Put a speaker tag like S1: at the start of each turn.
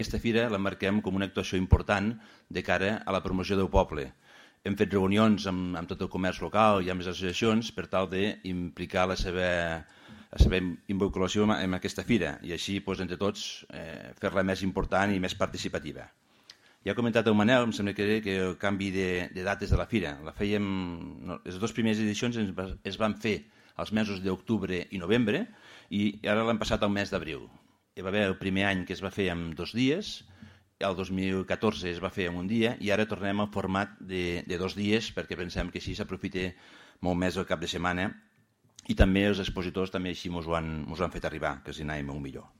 S1: Aquesta fira la marquem com una actuació important de cara a la promoció del poble. Hem fet reunions amb tot el comerç local i amb les associacions per tal d'implicar la seva involucració en aquesta fira i així, entre tots, fer-la més important i més participativa. Ja ha comentat el Manel, em sembla que el canvi de dates de la fira. Les dues primeres edicions es van fer als mesos d'octubre i novembre i ara l'han passat al mes d'abril. Hi va haver el primer any que es va fer en 2 dies, el 2014 es va fer en un dia i ara tornem al format de 2 dies perquè pensem que així s'aprofita molt més el cap de setmana i també els expositors també així ens ho han fet arribar, que si anàvem molt millor.